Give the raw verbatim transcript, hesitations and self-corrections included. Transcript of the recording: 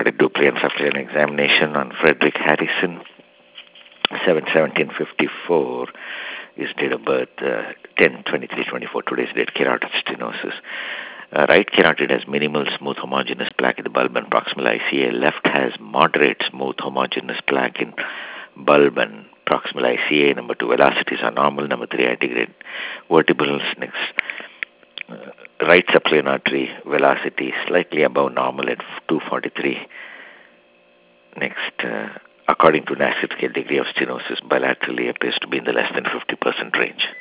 cardiac Doppler and Sutherland examination on Frederick Harrison, seven seventeen fifty-four. His date of birth, uh, ten twenty-three twenty-four, today's date, carotid stenosis. Uh, right carotid has minimal smooth homogeneous plaque in the bulb and proximal I C A. Left has moderate smooth homogeneous plaque in bulb and proximal I C A. Number two, velocities are normal. Number three, antegrade vertebrals. Next, uh, right subclavian artery velocity slightly above normal at two forty-three. Next, uh, according to Nassif scale, degree of stenosis bilaterally appears to be in the less than fifty percent range.